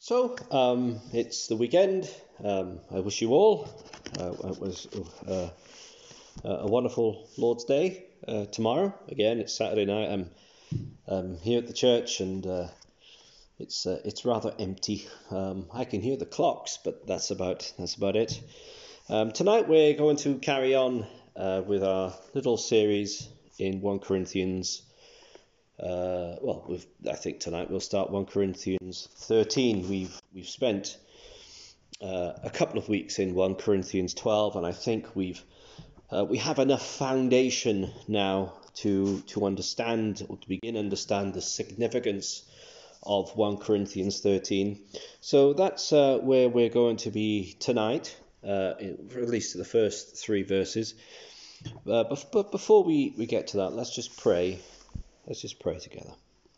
It's the weekend. I wish you all it was a wonderful Lord's Day. Tomorrow, again, it's Saturday night. I'm here at the church, and it's rather empty. I can hear the clocks, but that's about it. Tonight we're going to carry on with our little series in 1 Corinthians. I think tonight we'll start 1 Corinthians 13. We've spent a couple of weeks in 1 Corinthians 12, and I think we have enough foundation now to understand, or to begin to understand, the significance of 1 Corinthians 13. So that's where we're going to be tonight, at least the first 3 verses. But before we get to that, let's just pray. Let's just pray together.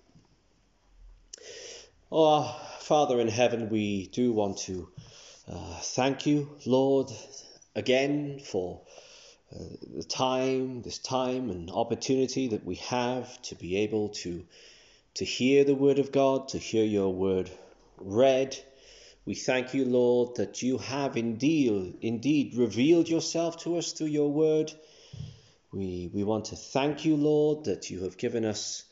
Oh, Father in heaven, we do want to thank you, Lord, again for this time and opportunity that we have to be able to hear the word of God, to hear your word read. We thank you, Lord, that you have indeed revealed yourself to us through your word. We want to thank you, Lord, that you have given us,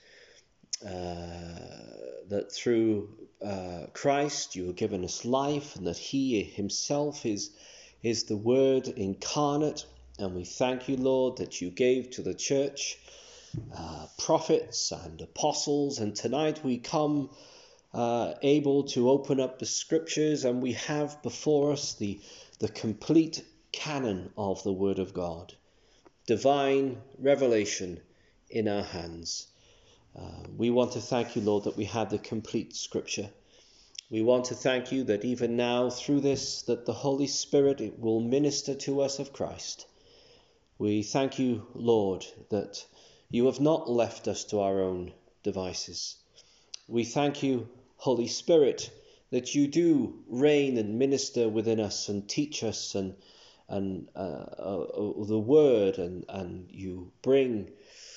that through Christ you have given us life, and that he himself is the word incarnate. And we thank you, Lord, that you gave to the church prophets and apostles. And tonight we come able to open up the scriptures, and we have before us the complete canon of the word of God. Divine revelation in our hands. We want to thank you, Lord, that we have the complete scripture. We want to thank you that even now through this, that the Holy Spirit will minister to us of Christ. We thank you, Lord, that you have not left us to our own devices. We thank you, Holy Spirit, that you do reign and minister within us and teach us and the word, and you bring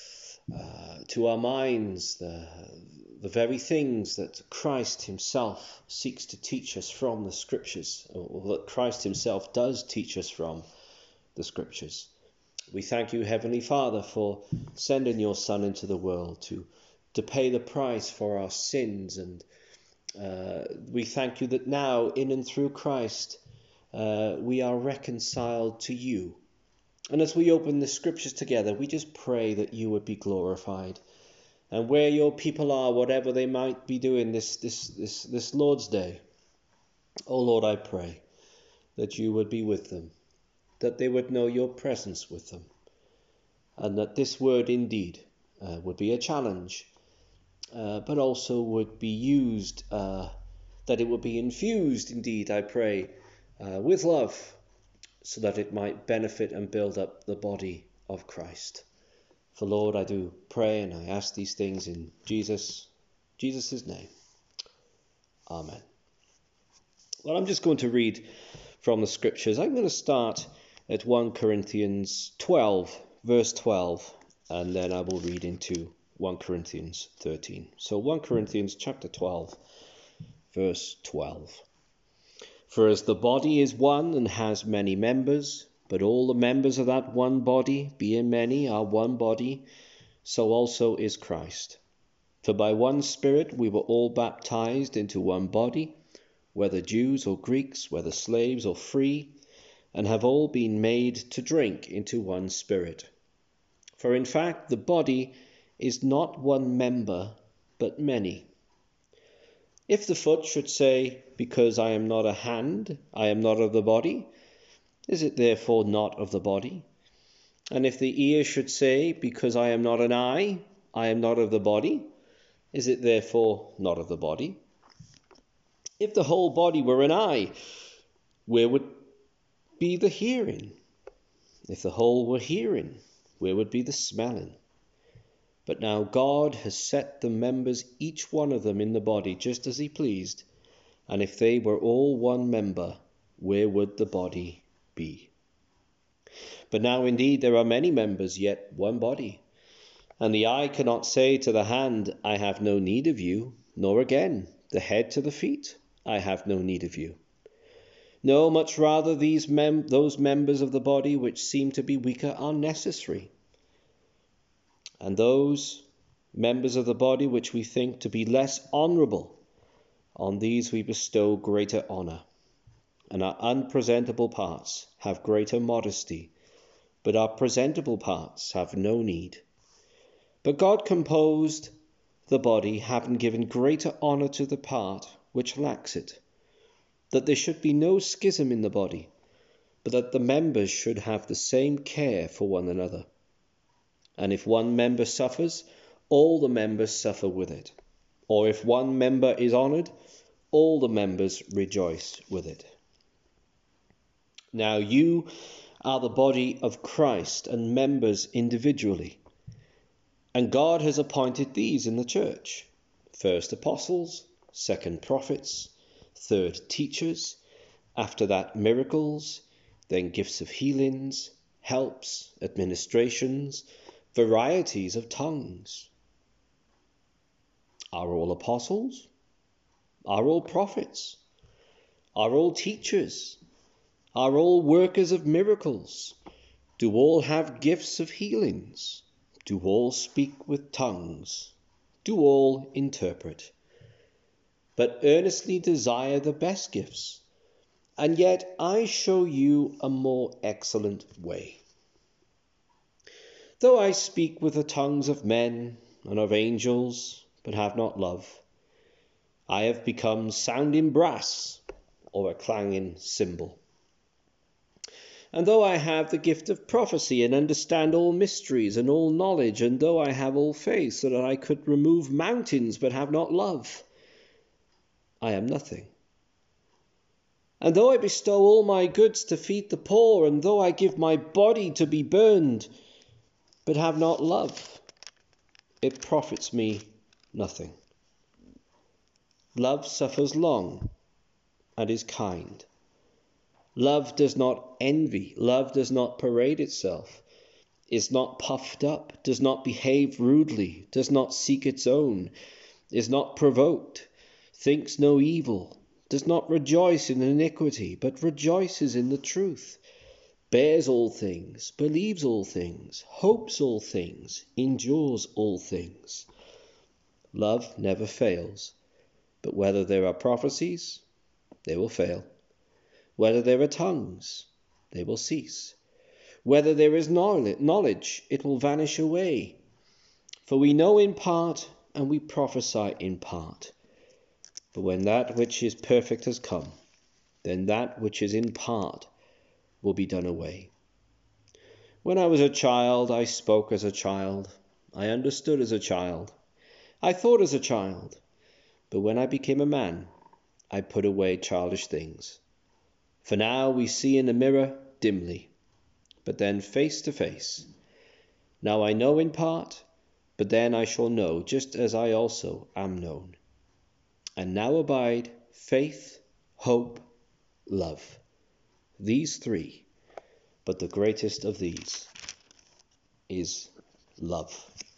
to our minds the very things that Christ himself seeks to teach us from the scriptures, or that Christ himself does teach us from the scriptures. We thank you, Heavenly Father, for sending your Son into the world to pay the price for our sins, and we thank you that now, in and through Christ, we are reconciled to you. And as we open the scriptures together, we just pray that you would be glorified. And where your people are, whatever they might be doing this Lord's Day, oh Lord, I pray that you would be with them, that they would know your presence with them, and that this word indeed would be a challenge, but also would be used, that it would be infused indeed, I pray, with love, so that it might benefit and build up the body of Christ. For Lord, I do pray and I ask these things in Jesus' name. Amen. Well, I'm just going to read from the scriptures. I'm going to start at 1 Corinthians 12, verse 12, and then I will read into 1 Corinthians 13. So 1 Corinthians chapter 12, verse 12. For as the body is one and has many members, but all the members of that one body, being many, are one body, so also is Christ. For by one Spirit we were all baptized into one body, whether Jews or Greeks, whether slaves or free, and have all been made to drink into one Spirit. For in fact the body is not one member, but many. If the foot should say, because I am not a hand, I am not of the body, is it therefore not of the body? And if the ear should say, because I am not an eye, I am not of the body, is it therefore not of the body? If the whole body were an eye, where would be the hearing? If the whole were hearing, where would be the smelling? But now God has set the members, each one of them, in the body just as he pleased. And if they were all one member, where would the body be? But now indeed there are many members, yet one body. And the eye cannot say to the hand, I have no need of you, nor again the head to the feet, I have no need of you. No, much rather those members of the body which seem to be weaker are necessary. And those members of the body which we think to be less honourable, on these we bestow greater honour. And our unpresentable parts have greater modesty, but our presentable parts have no need. But God composed the body, having given greater honour to the part which lacks it, that there should be no schism in the body, but that the members should have the same care for one another. And if one member suffers, all the members suffer with it. Or if one member is honoured, all the members rejoice with it. Now you are the body of Christ and members individually. And God has appointed these in the church: first apostles, second prophets, third teachers, after that miracles, then gifts of healings, helps, administrations, varieties of tongues. Are all apostles? Are all prophets? Are all teachers? Are all workers of miracles? Do all have gifts of healings? Do all speak with tongues? Do all interpret? But earnestly desire the best gifts. And yet I show you a more excellent way. Though I speak with the tongues of men and of angels, but have not love, I have become sounding brass or a clanging cymbal. And though I have the gift of prophecy and understand all mysteries and all knowledge, and though I have all faith so that I could remove mountains but have not love, I am nothing. And though I bestow all my goods to feed the poor, and though I give my body to be burned but have not love, it profits me nothing. Love suffers long and is kind. Love does not envy. Love does not parade itself, is not puffed up, does not behave rudely, does not seek its own, is not provoked, thinks no evil, does not rejoice in iniquity, but rejoices in the truth, bears all things, believes all things, hopes all things, endures all things. Love never fails, but whether there are prophecies, they will fail. Whether there are tongues, they will cease. Whether there is knowledge, it will vanish away. For we know in part, and we prophesy in part. But when that which is perfect has come, then that which is in part will be done away. When I was a child, I spoke as a child. I understood as a child. I thought as a child. But when I became a man, I put away childish things. For now we see in a mirror dimly, but then face to face. Now I know in part, but then I shall know, just as I also am known. And now abide faith, hope, love. These three, but the greatest of these is love.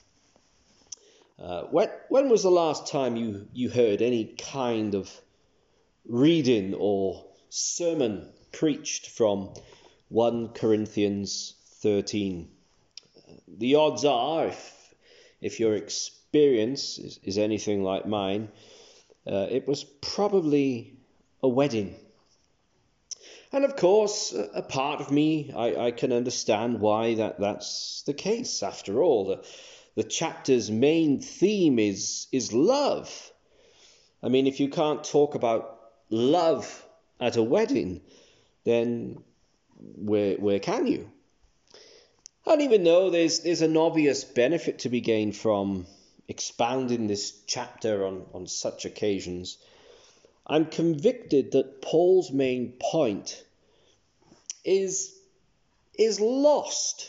When was the last time you heard any kind of reading or sermon preached from 1 Corinthians 13? The odds are, if your experience is anything like mine, it was probably a wedding. And of course, a part of me, I can understand why that's the case. After all, the chapter's main theme is love. I mean, if you can't talk about love at a wedding, then where can you? And even though there's an obvious benefit to be gained from expounding this chapter on such occasions, I'm convicted that Paul's main point is lost.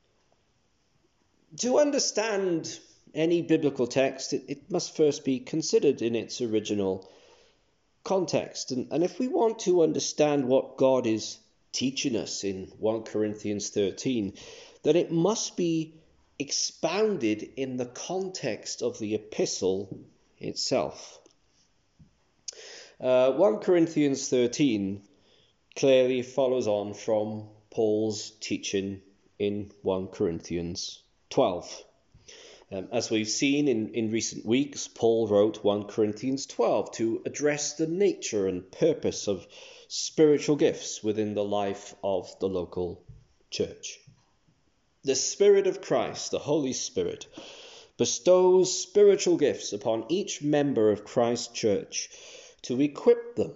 To understand any biblical text, it must first be considered in its original context. And if we want to understand what God is teaching us in 1 Corinthians 13, then it must be expounded in the context of the epistle itself. 1 Corinthians 13 clearly follows on from Paul's teaching in 1 Corinthians 12. As we've seen in recent weeks, Paul wrote 1 Corinthians 12 to address the nature and purpose of spiritual gifts within the life of the local church. The Spirit of Christ, the Holy Spirit, bestows spiritual gifts upon each member of Christ's church to equip them,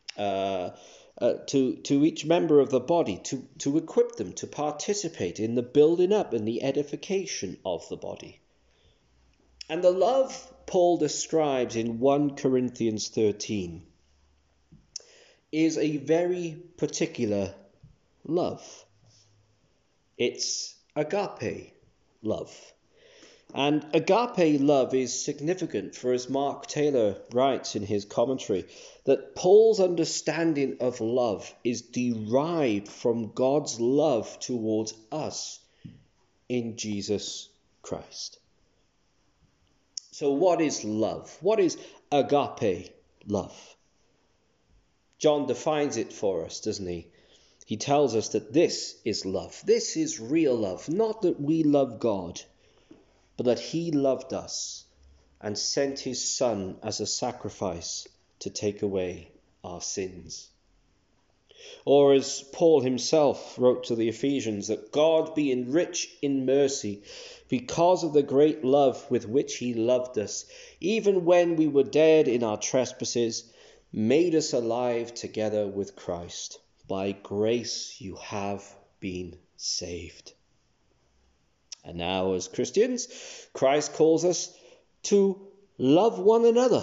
to each member of the body, to equip them to participate in the building up and the edification of the body. And the love Paul describes in 1 Corinthians 13 is a very particular love. It's agape love. And agape love is significant, for as Mark Taylor writes in his commentary, that Paul's understanding of love is derived from God's love towards us in Jesus Christ. So what is love? What is agape love? John defines it for us, doesn't he? He tells us that this is love. This is real love. Not that we love God, but that he loved us and sent his Son as a sacrifice to take away our sins. Or as Paul himself wrote to the Ephesians, that God, being rich in mercy, because of the great love with which he loved us, even when we were dead in our trespasses, made us alive together with Christ. By grace you have been saved. And now, as Christians, Christ calls us to love one another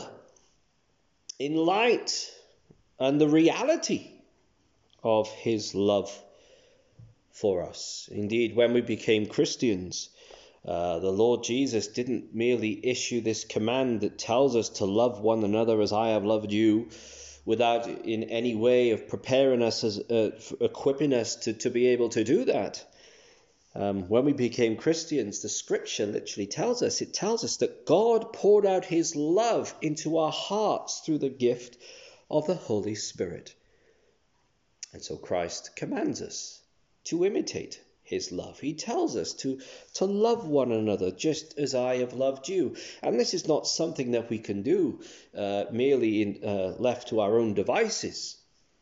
in light and the reality of his love for us. Indeed, when we became Christians, the Lord Jesus didn't merely issue this command that tells us to love one another as I have loved you, without in any way of preparing us, equipping us to be able to do that. When we became Christians, the scripture literally tells us that God poured out his love into our hearts through the gift of the Holy Spirit. And so Christ commands us to imitate his love. He tells us to love one another just as I have loved you. And this is not something that we can do merely left to our own devices.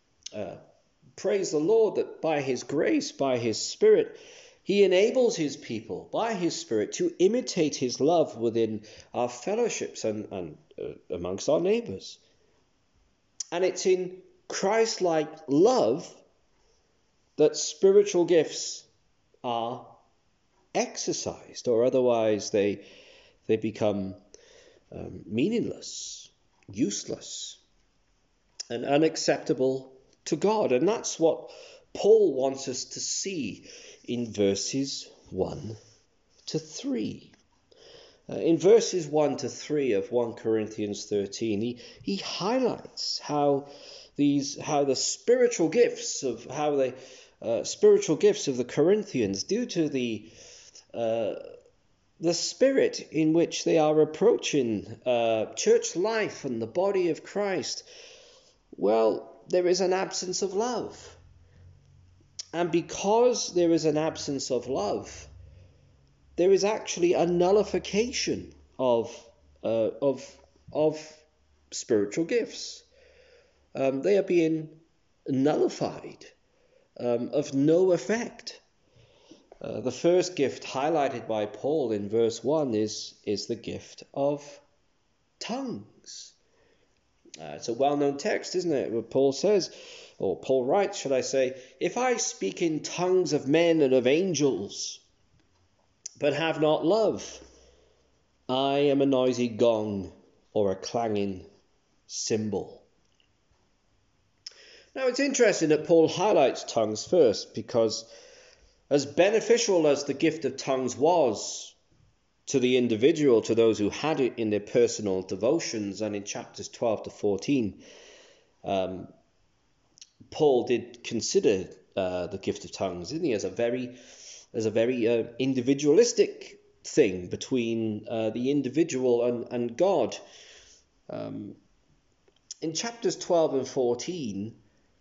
Praise the Lord that by his grace, by his Spirit, he enables his people by his Spirit to imitate his love within our fellowships and amongst our neighbours. And it's in Christ-like love that spiritual gifts are exercised, or otherwise they become meaningless, useless, and unacceptable to God. And that's what Paul wants us to see in verses 1 to 3. In verses 1 to 3 of 1 Corinthians 13, he highlights how the spiritual gifts of the Corinthians, due to the spirit in which they are approaching church life and the body of Christ, well, there is an absence of love. And because there is an absence of love, there is actually a nullification of spiritual gifts. They are being nullified, of no effect. The first gift highlighted by Paul in verse 1 is the gift of tongues. It's a well-known text, isn't it? Where Paul says, or Paul writes, should I say, if I speak in tongues of men and of angels, but have not love, I am a noisy gong or a clanging cymbal. Now, it's interesting that Paul highlights tongues first, because as beneficial as the gift of tongues was to the individual, to those who had it in their personal devotions, and in chapters 12 to 14, Paul did consider the gift of tongues, didn't he, as a very individualistic thing between the individual and God. in chapters 12 and 14,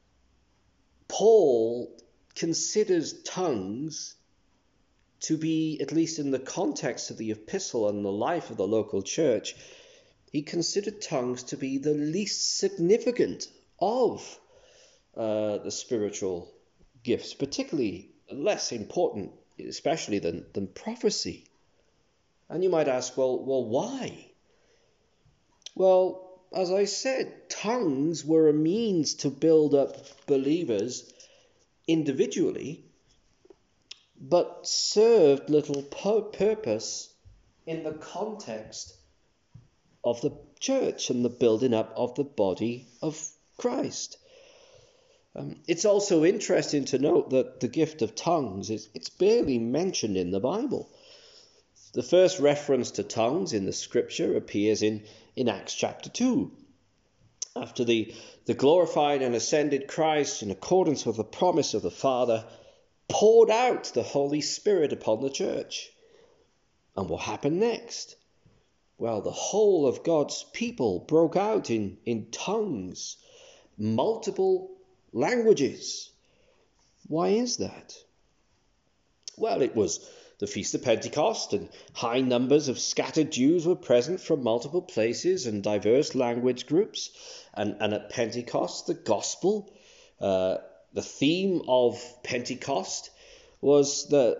Paul considers tongues to be, at least in the context of the epistle and the life of the local church, he considered tongues to be the least significant of the spiritual gifts, particularly less important, especially than prophecy. And you might ask, well, why? Well, as I said, tongues were a means to build up believers individually, but served little purpose in the context of the church and the building up of the body of Christ. It's also interesting to note that the gift of tongues, it's barely mentioned in the Bible. The first reference to tongues in the scripture appears in Acts chapter 2. After the glorified and ascended Christ, in accordance with the promise of the Father, poured out the Holy Spirit upon the church. And what happened next? Well, the whole of God's people broke out in tongues, multiple languages. Why is that? Well, it was the Feast of Pentecost, and high numbers of scattered Jews were present from multiple places and diverse language groups. And at Pentecost, the gospel, the theme of Pentecost was the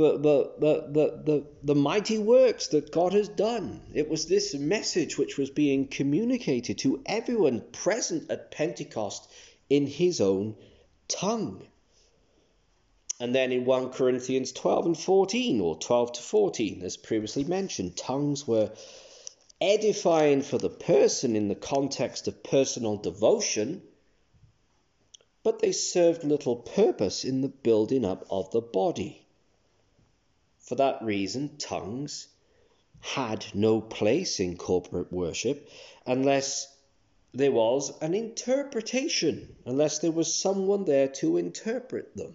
mighty works that God has done. It was this message which was being communicated to everyone present at Pentecost in his own tongue. And then in 1 Corinthians 12 and 14, or 12 to 14, as previously mentioned, tongues were edifying for the person in the context of personal devotion, but they served little purpose in the building up of the body. For that reason, tongues had no place in corporate worship unless there was an interpretation, unless there was someone there to interpret them.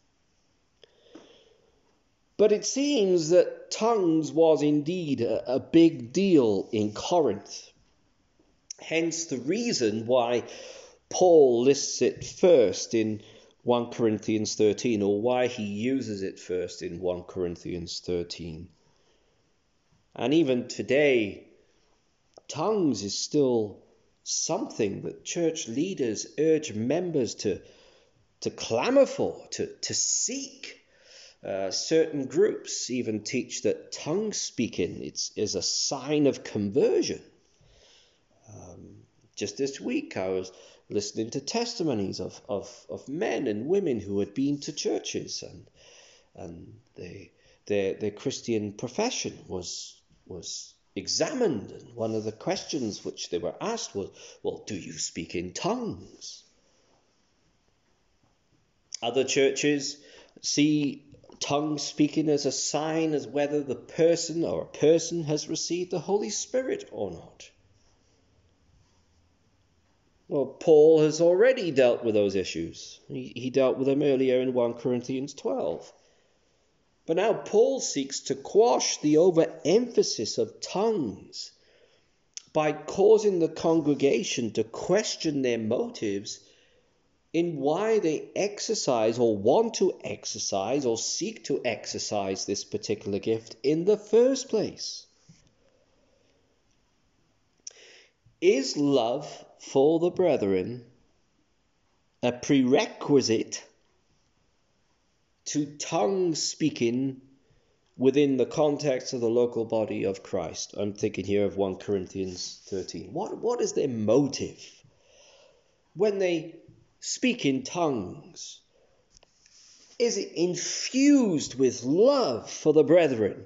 But it seems that tongues was indeed a big deal in Corinth. Hence the reason why Paul lists it first in 1 Corinthians 13, or why he uses it first in 1 Corinthians 13. And even today, tongues is still something that church leaders urge members to clamor for, to seek. Certain groups even teach that tongue speaking is a sign of conversion. Just this week I was listening to testimonies of men and women who had been to churches, and their Christian profession was examined, and one of the questions which they were asked was, well, do you speak in tongues? Other churches see tongue speaking as a sign as whether the person or a person has received the Holy Spirit or not. Well, Paul has already dealt with those issues. He dealt with them earlier in 1 Corinthians 12. But now Paul seeks to quash the overemphasis of tongues by causing the congregation to question their motives in why they exercise or want to exercise or seek to exercise this particular gift in the first place. Is love for the brethren a prerequisite to tongue speaking within the context of the local body of Christ? I'm thinking here of 1 Corinthians 13. What is their motive when they speak in tongues? Is it infused with love for the brethren?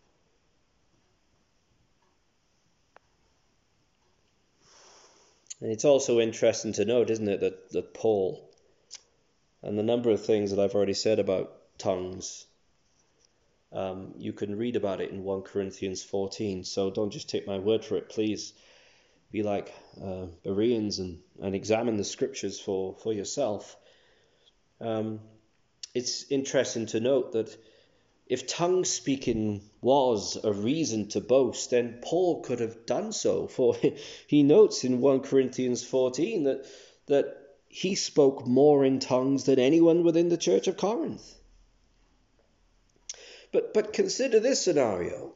And it's also interesting to note, isn't it, that Paul, and the number of things that I've already said about tongues, you can read about it in 1 Corinthians 14, so don't just take my word for it. Please be like Bereans and examine the scriptures for yourself. It's interesting to note that If tongue speaking was a reason to boast, then Paul could have done so, for he notes in 1 Corinthians 14 that he spoke more in tongues than anyone within the church of Corinth. But consider this scenario,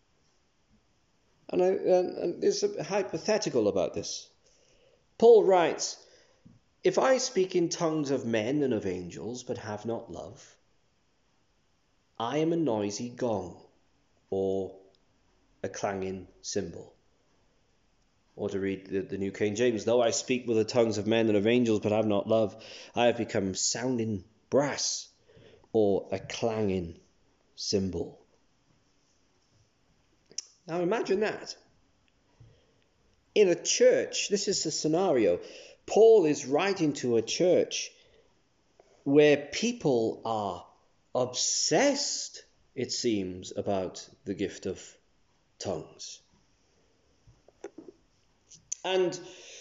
and there's a hypothetical about this. Paul writes, "If I speak in tongues of men and of angels, but have not love, I am a noisy gong or a clanging cymbal." Or to read the New King James, "Though I speak with the tongues of men and of angels, but have not love, I have become sounding brass or a clanging cymbal." Now imagine that. In a church, this is the scenario. Paul is writing to a church where people are obsessed, it seems, about the gift of tongues. And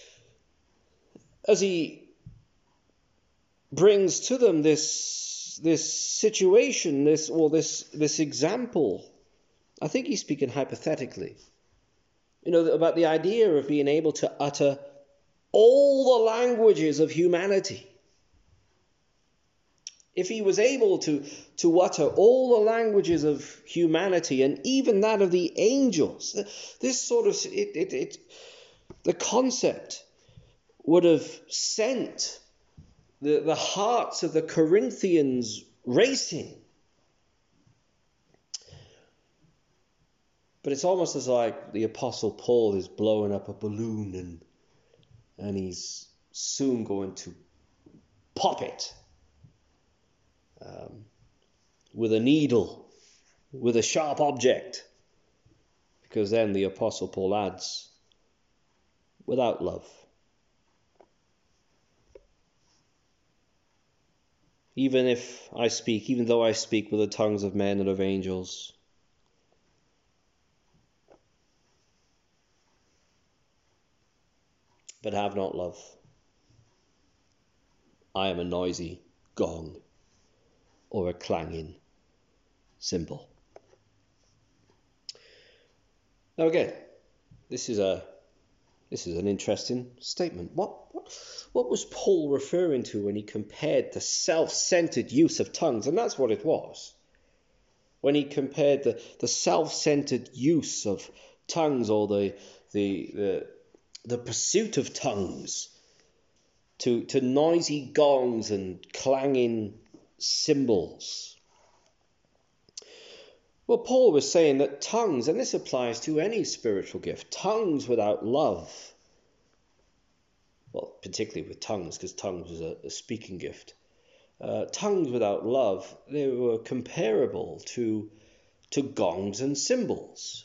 as he brings to them this situation, this example, I think he's speaking hypothetically, about the idea of being able to utter all the languages of humanity. If he was able to utter all the languages of humanity and even that of the angels, this sort of the concept would have sent the hearts of the Corinthians racing. But it's almost as like the Apostle Paul is blowing up a balloon and he's soon going to pop it with a needle, with a sharp object. Because then the Apostle Paul adds, without love. Even though I speak with the tongues of men and of angels, but have not love, I am a noisy gong or a clanging cymbal. Now again, this is an interesting statement. What was Paul referring to when he compared the self-centered use of tongues? And that's what it was. When he compared the self-centered use of tongues, or the pursuit of tongues, to noisy gongs and clanging cymbals. Well, Paul was saying that tongues, and this applies to any spiritual gift, tongues without love, well, particularly with tongues, because tongues was a speaking gift. Tongues without love, they were comparable to gongs and cymbals.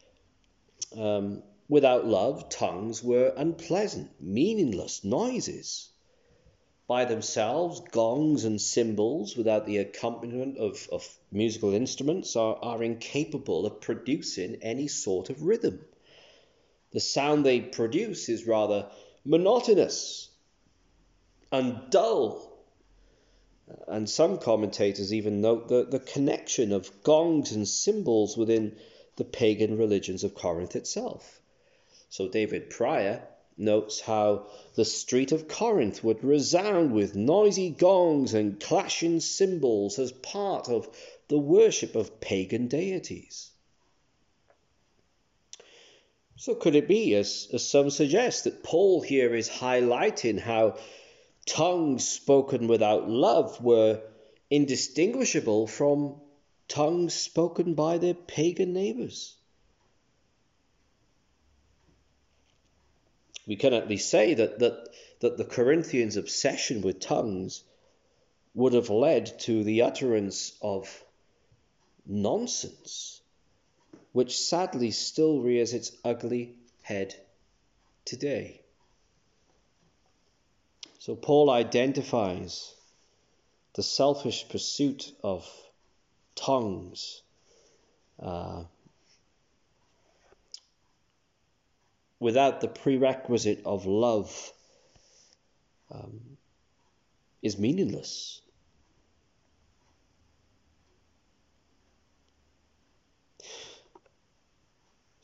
Without love, tongues were unpleasant, meaningless noises. By themselves, gongs and cymbals, without the accompaniment of musical instruments, are incapable of producing any sort of rhythm. The sound they produce is rather monotonous and dull. And some commentators even note the connection of gongs and cymbals within the pagan religions of Corinth itself. So David Pryor notes how the street of Corinth would resound with noisy gongs and clashing cymbals as part of the worship of pagan deities. So could it be, as some suggest, that Paul here is highlighting how tongues spoken without love were indistinguishable from tongues spoken by their pagan neighbors? We can at least say that the Corinthians' obsession with tongues would have led to the utterance of nonsense, which sadly still rears its ugly head today. So Paul identifies the selfish pursuit of tongues without the prerequisite of love is meaningless.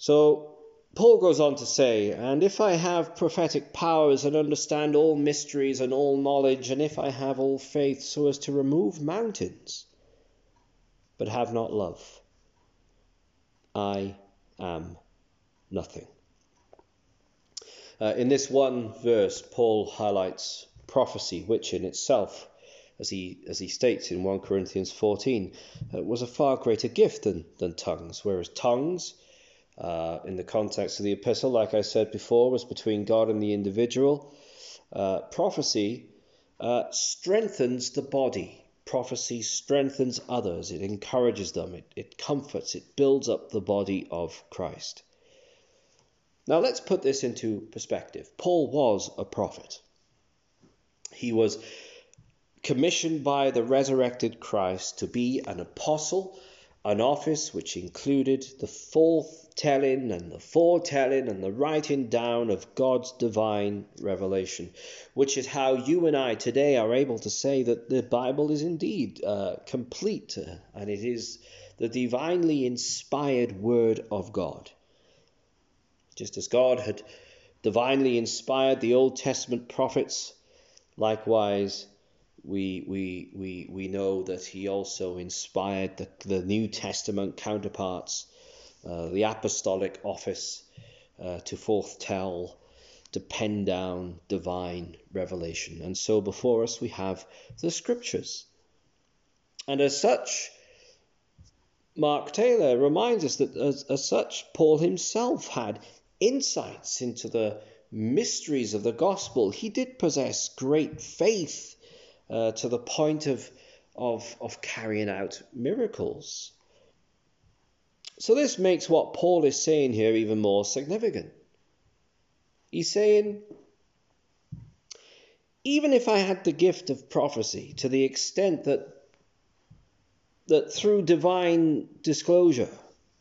So Paul goes on to say, and if I have prophetic powers and understand all mysteries and all knowledge, and if I have all faith so as to remove mountains, but have not love, I am nothing. In this one verse, Paul highlights prophecy, which in itself, as he states in 1 Corinthians 14, was a far greater gift than tongues, whereas tongues, in the context of the epistle, like I said before, was between God and the individual. Prophecy strengthens the body. Prophecy strengthens others. It encourages them. It comforts. It builds up the body of Christ. Now let's put this into perspective. Paul was a prophet. He was commissioned by the resurrected Christ to be an apostle, an office which included the foretelling and the foretelling and the writing down of God's divine revelation, which is how you and I today are able to say that the Bible is indeed complete, and it is the divinely inspired word of God. Just as God had divinely inspired the Old Testament prophets, likewise we know that he also inspired the New Testament counterparts, the apostolic office, to foretell, to pen down divine revelation. And so before us we have the Scriptures. And as such, Mark Taylor reminds us that as such, Paul himself had insights into the mysteries of the gospel. He did possess great faith to the point of carrying out miracles. So this makes what Paul is saying here even more significant. He's saying, even if I had the gift of prophecy to the extent that through divine disclosure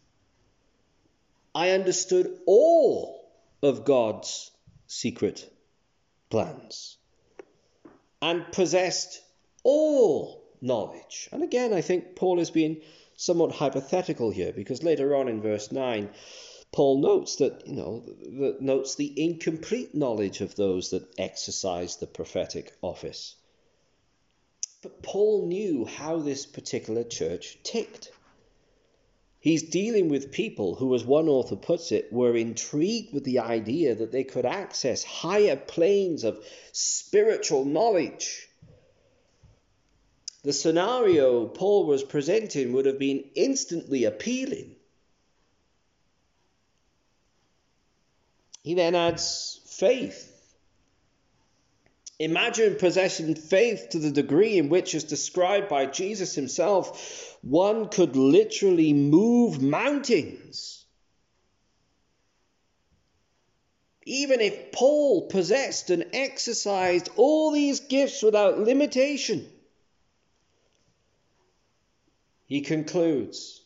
I understood all of God's secret plans and possessed all knowledge. And again, I think Paul is being somewhat hypothetical here, because later on in verse 9, Paul notes notes the incomplete knowledge of those that exercise the prophetic office. But Paul knew how this particular church ticked. He's dealing with people who, as one author puts it, were intrigued with the idea that they could access higher planes of spiritual knowledge. The scenario Paul was presenting would have been instantly appealing. He then adds faith. Imagine possessing faith to the degree in which, as described by Jesus himself, one could literally move mountains. Even if Paul possessed and exercised all these gifts without limitation, he concludes,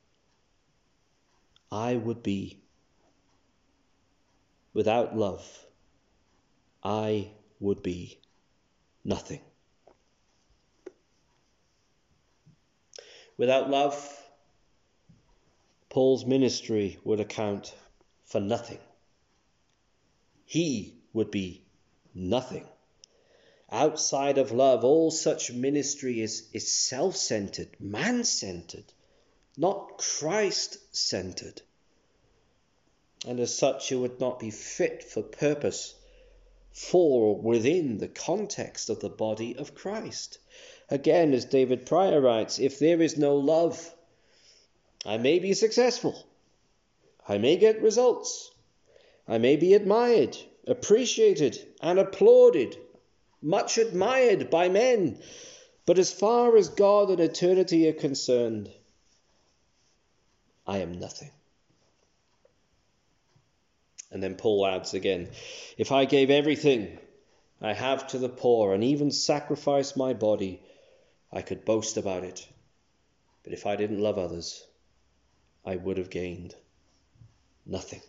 I would be without love. I would be nothing. Without love, Paul's ministry would account for nothing. He would be nothing. Outside of love, all such ministry is self-centered, man-centered, not Christ-centered. And as such, it would not be fit for purpose for or within the context of the body of Christ. Again, as David Pryor writes, if there is no love, I may be successful. I may get results. I may be admired, appreciated, and applauded, much admired by men. But as far as God and eternity are concerned, I am nothing. And then Paul adds again, if I gave everything I have to the poor and even sacrificed my body, I could boast about it. But if I didn't love others, I would have gained nothing.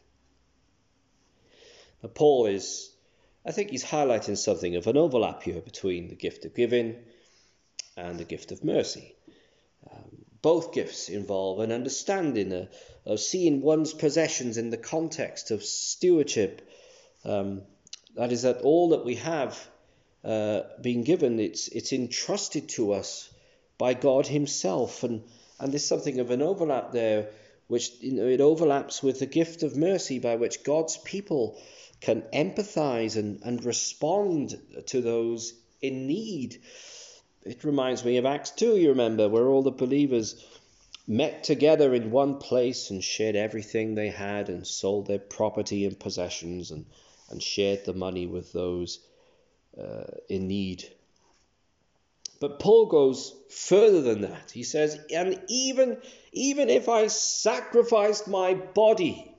Now Paul I think he's highlighting something of an overlap here between the gift of giving and the gift of mercy. both gifts involve an understanding of seeing one's possessions in the context of stewardship. That is, that all that we have been given, it's entrusted to us by God himself. And there's something of an overlap there, which it overlaps with the gift of mercy by which God's people can empathize and respond to those in need. It reminds me of Acts 2, you remember, where all the believers met together in one place and shared everything they had and sold their property and possessions and shared the money with those in need. But Paul goes further than that. He says, and even if I sacrificed my body,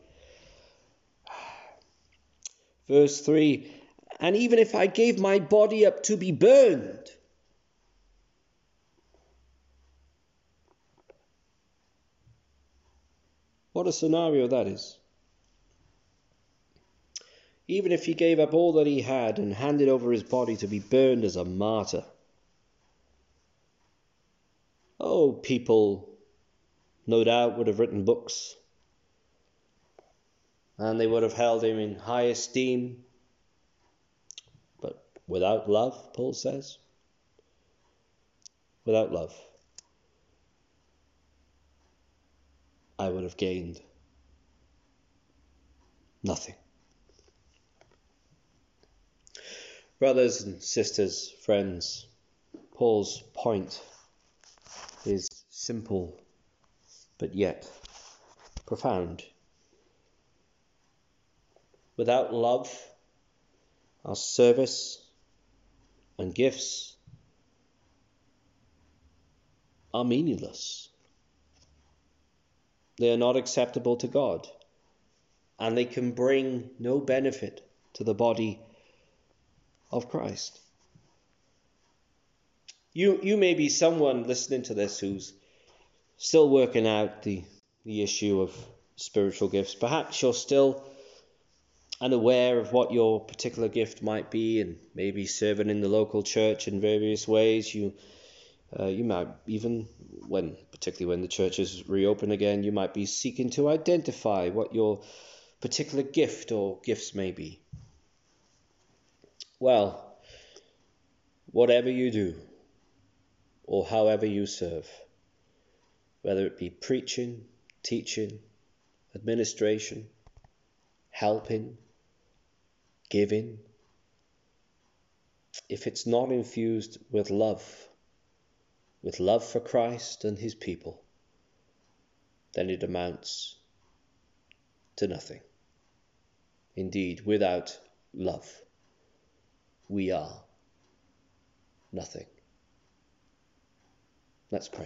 verse 3, and even if I gave my body up to be burned, what a scenario that is. Even if he gave up all that he had and handed over his body to be burned as a martyr. Oh, people no doubt would have written books, and they would have held him in high esteem. But without love, Paul says, without love, I would have gained nothing. Brothers and sisters, friends, Paul's point is simple, but yet profound. Without love, our service and gifts are meaningless. They are not acceptable to God, and they can bring no benefit to the body of Christ. You may be someone listening to this who's still working out the issue of spiritual gifts. Perhaps you're still unaware of what your particular gift might be, and maybe serving in the local church in various ways. You might even, particularly when the churches reopen again, you might be seeking to identify what your particular gift or gifts may be. Well, whatever you do, or however you serve, whether it be preaching, teaching, administration, helping, giving, if it's not infused with love for Christ and his people, then it amounts to nothing. Indeed, without love, we are nothing. Let's pray.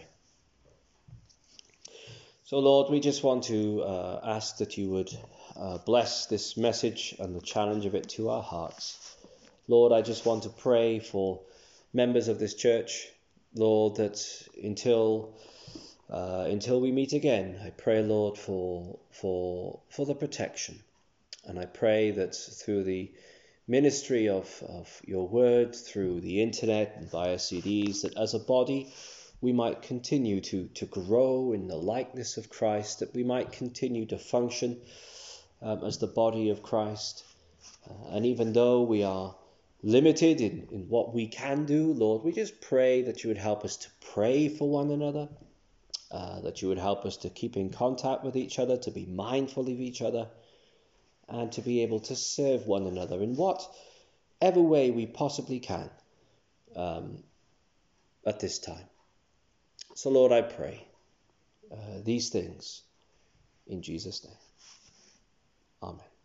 So, Lord, we just want to ask that you would bless this message and the challenge of it to our hearts. Lord, I just want to pray for members of this church, Lord, that until we meet again, I pray, Lord, for the protection. And I pray that through the ministry of your word, through the internet and via CDs, that as a body we might continue to grow in the likeness of Christ, that we might continue to function as the body of Christ. And even though we are limited in what we can do, Lord, we just pray that you would help us to pray for one another, that you would help us to keep in contact with each other, to be mindful of each other, and to be able to serve one another in whatever way we possibly can at this time. So, Lord, I pray these things in Jesus' name. Amen.